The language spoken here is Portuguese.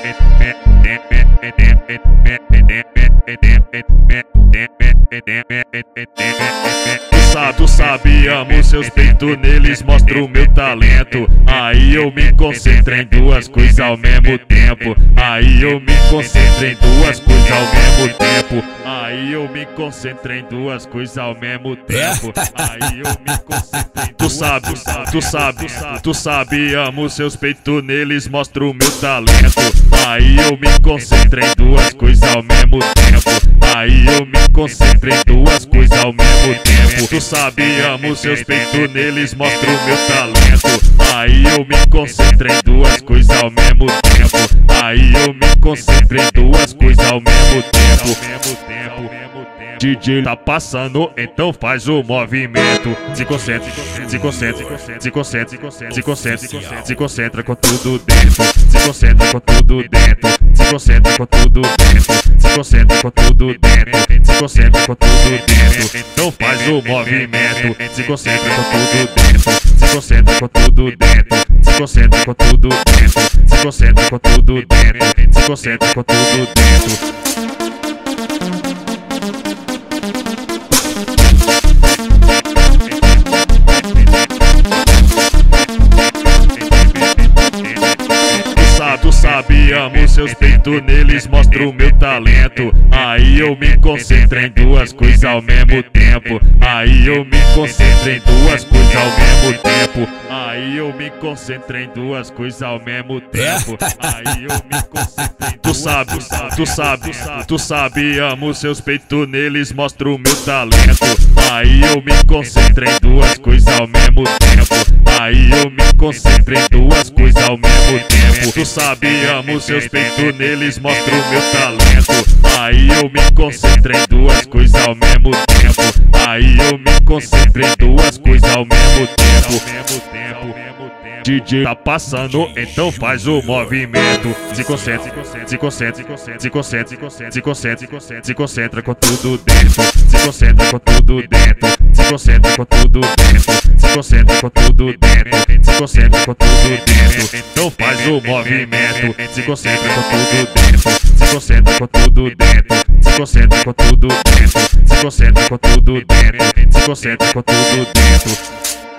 Tu sabe, amo seus peitos, neles mostro o meu talento. Aí eu me concentro em duas coisas ao mesmo tempo. Aí eu me concentro em duas coisas ao mesmo tempo. Aí eu me concentro em duas coisas ao mesmo tempo. Aí eu me concentro em tu sabe, amo seus peitos, neles mostro o meu talento. Aí eu me concentro em duas coisas ao mesmo tempo. Aí eu me concentro em duas coisas ao mesmo tempo. Tu sabe, amo seus peitos, neles mostro o meu talento. Aí eu me concentro em duas coisas ao mesmo tempo. Aí eu me concentro em duas coisas ao mesmo tempo. DJ tá passando, então faz o movimento. Se concentra, se concentra, se concentra, se concentra, se concentra com tudo dentro. Se concentra com tudo dentro. Se concentra com tudo dentro. Se concentra com tudo dentro. Se concentra com tudo dentro. Então faz o movimento. Se concentra com tudo dentro. Se concentra com tudo dentro. Se concentra com tudo dentro. Se concentra com tudo dentro. Se concentra com tudo dentro. Tu sabe, amo seus peitos, neles mostro o meu talento. Aí eu me concentro em duas coisas ao mesmo tempo. Aí eu me concentro em duas coisas ao mesmo tempo. Aí eu me concentro em duas coisas ao mesmo tempo. Aí eu me concentro em tu sabe, amo seus peitos, neles mostro o meu talento. Aí eu me concentro em duas coisas ao mesmo tempo. Aí eu me concentro em duas coisas ao mesmo tempo. Tu sabe, amo seus peitos, neles mostro o meu talento. Aí eu me concentro em duas coisas ao mesmo tempo. Aí eu me concentro em duas coisas ao mesmo tempo. DJ tá passando, então faz o movimento. Se concentra, se concentra, se concentra, se concentra, se concentra com tudo dentro. Se concentra com tudo dentro. Se concentra com tudo dentro. Se concentra com tudo dentro. Se concentra com tudo dentro. Então faz o movimento. Se concentra com tudo dentro. Se concentra com tudo dentro. Se concentra com tudo dentro. Se concentra com tudo dentro. Se concentra com tudo dentro.